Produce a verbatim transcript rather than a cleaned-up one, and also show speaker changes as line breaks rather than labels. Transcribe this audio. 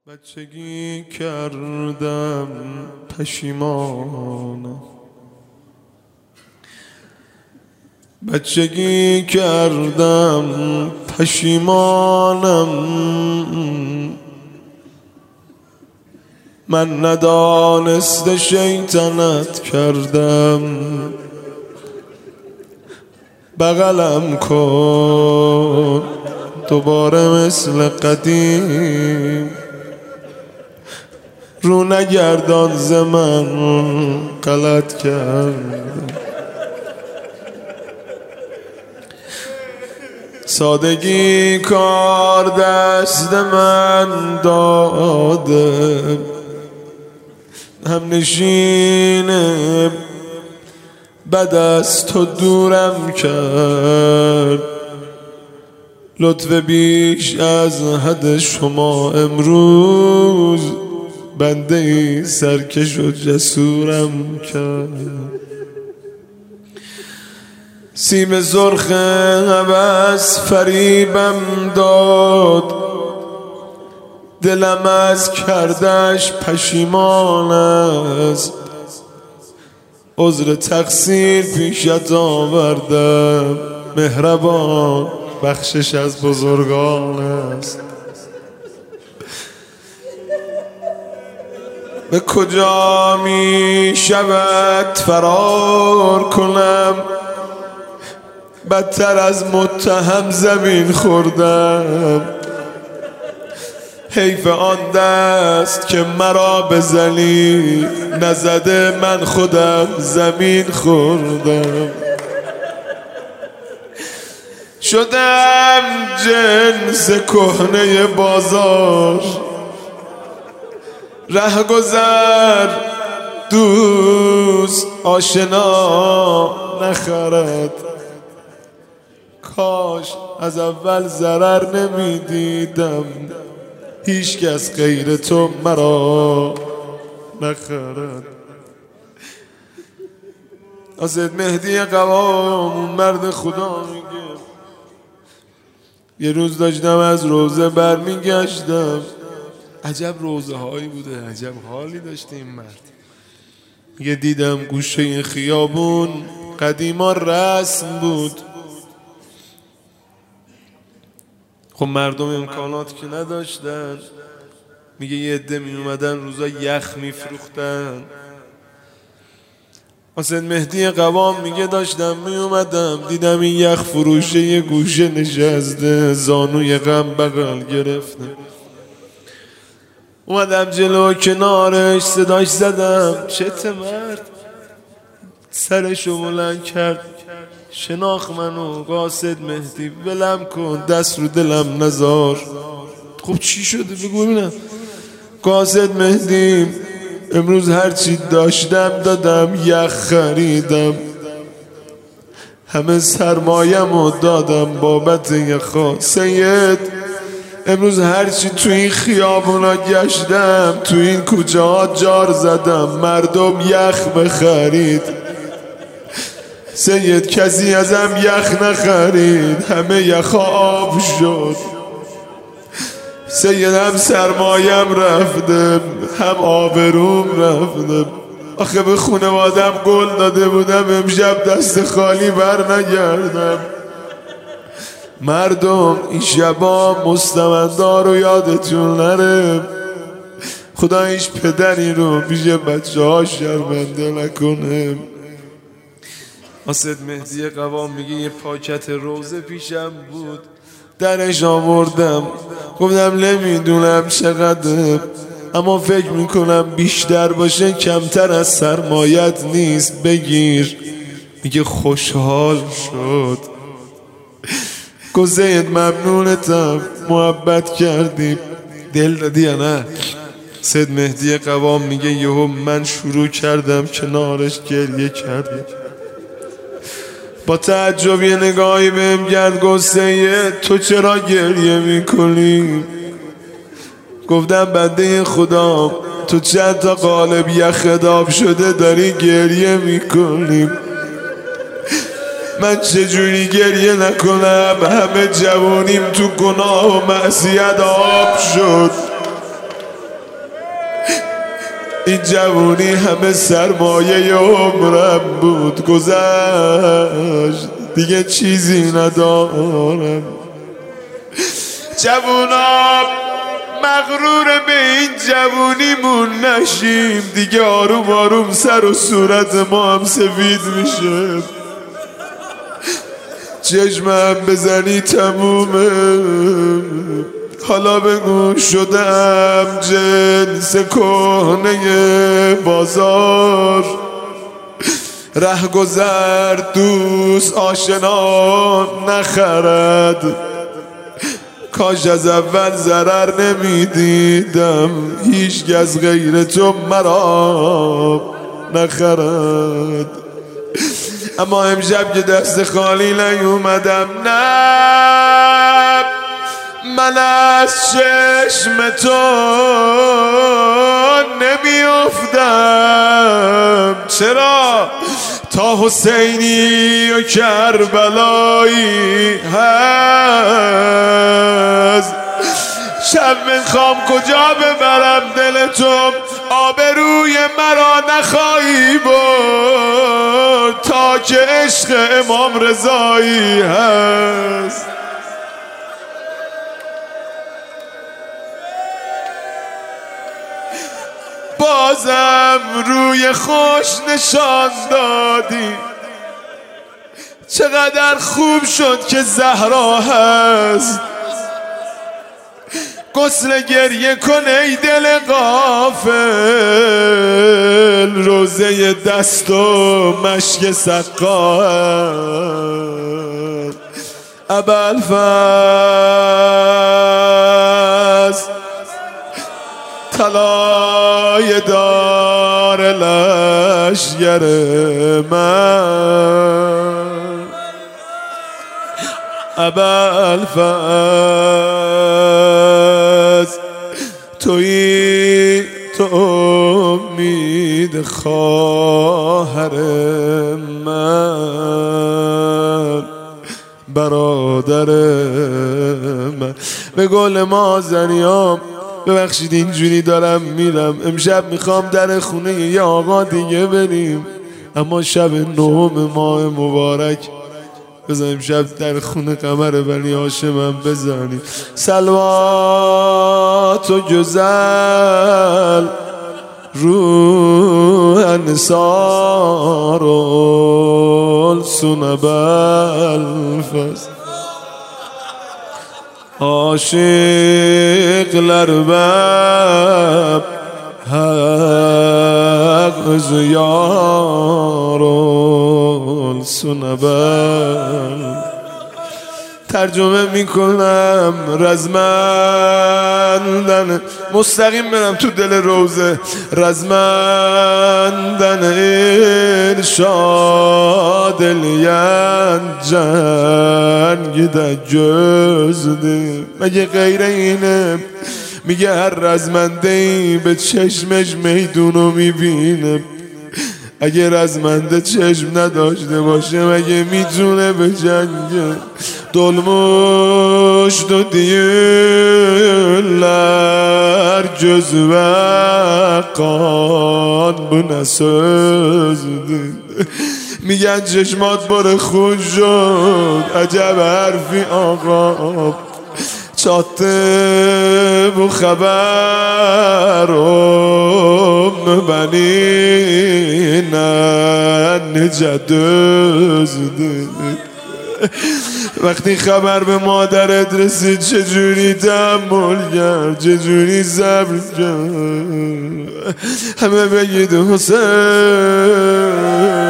بچگی کردم پشیمانم، بچگی کردم پشیمانم. من ندانسته شیطنت کردم، بغلم کن دوباره مثل قدیم. رو نگردان ز من غلط کردم، سادگی کار دست من داده، هم نشینه بد از تو دورم کرد. لطف بیش از حد شما امروز بنده ای سرکش و جسورم کرد. سیم سرخ هوس فریبم داد، دلم از کردش پشیمان است. عذر تقصیر پیشت آوردم، مهربان بخشش از بزرگان است. به کجا می شود فرار کنم، بدتر از متهم زمین خوردم. حیف آن دست که مرا بزنی، نزده من خودم زمین خوردم. شدم جنس کهنه بازار، ره گذر دوست آشنا نخرد. کاش از اول ضرر نمی دیدم، هیچ کس غیر تو مرا نخرد. حضرت مهدی قوام مرد خدا میگه، یه روز داشتم از روزه برمیگشتم، عجب روزه هایی بوده، عجب حالی داشته این مرد. یه دیدم گوشه خیابون قدیما رسم بود. خب مردم امکانات که نداشتن، میگه یه عده می اومدن روزا یخ میفروختن. حسین مهدی قوام میگه داشتم می اومدم، دیدم این یخ فروشه یه گوشه نشسته، زانوی غم بغل گرفته. اومدم جلو کنارش صداش زدم، چت مرد؟ سرشو بلند کرد، شناخت منو، قاصد مهدی، ولم کن، دست رو دلم نزار. خب چی شده بگو ببینم. قاصد مهدی، امروز هرچی داشتم دادم، یخ خریدم، همه سرمایم رو دادم بابت یخا. سید امروز هرچی تو این خیابونا گشتم، تو این کوچه ها جار زدم، مردم یخ بخرید. سید کسی ازم یخ نخرید، همه یخا آب شد. سید هم سرمایم رفته، هم آبروم رفته. آخه به خونوادم گل داده بودم، امشب دست خالی بر نگردم. مردم این شبا مستمندار رو یادتون نره، خدا هیچ پدری رو پیش بچه ها شرمنده نکنه. حضرت مهدی قوام میگه یه پاکت روزه پیشم بود، درش آوردم، گفتم نمیدونم چقدر، اما فکر میکنم بیشتر باشه، کمتر از سرمایت نیست، بگیر. میگه خوشحال شد. گزید ممنونتم، محبت کردیم، دل دادی یا نه؟ سید مهدی قوام میگه یهو من شروع کردم کنارش گریه کردم. با تعجب یه نگاهی بهم کرد، گفت سید تو چرا گریه میکنی؟ گفتم بنده خدا، تو چند تا قالب یخ داب شده داری گریه میکنی. من چجوری گریه نکنم؟ همه جوانیم تو گناه و معصیت آب شد. این جوونی همه سرمایه عمرم بود، گذشت دیگه چیزی ندارم. جوونا مغرور به این جوونیمون نشیم، دیگه آروم آروم سر و صورت ما هم سفید میشه. چشمم بزنی تمومه، حالا بگو شدم جنس کهنه بازار. ره گذر دوست آشنا نخرد، کاش از اول ضرر نمیدیدم، هیچ از غیر تو مرا نخرد. اما امشب که دست خالی نیومدم، نه من از چشم تو نمیافتم. چرا؟ تا حسینی و کربلایی هست. شب میخوام کجا ببرم دل تو، آبروی مرا نخواهی برد، تا که عشق امام رضایی هست. بازم روی خوش نشان دادی، چقدر خوب شد که زهرا هست. غسل گریه کن ای دل غافل، روزه دست و مشک سقا هست. ابوالفضل طلای دار لشگر من، ابوالفضل تویی تو امید خواهر من، برادر من. به گل مازنیام ببخشید اینجوری دارم میرم، امشب میخوام در خونه یه آقا دیگه بریم، اما شب نهم ماه مبارک بذار امشب در خونه قمر بنی هاشمم بزنیم. سلوات و گزل روح انصار سنب الفضل، عاشق لربب حق از یارون سنبل. ترجمه میکنم رزمندن، مستقیم برم تو دل روزه. رزمندن ارشاد لیان جنگ در جزده، مگه غیر اینه؟ میگه هر رزمندهی به چشمش میدونو میبینه. اگه رزمنده چشم نداشته باشه مگه میتونه به جنگه؟ دلمشت و دیولر جز وقان bu نسازده. میگن چشمات باره خود شد، عجب حرفی آقا. چاته بو خبرم بنی نجدزده. وقتی خبر به مادرت رسید چجوری تحمل کرد، چجوری صبر کرد؟ همه بگید حسین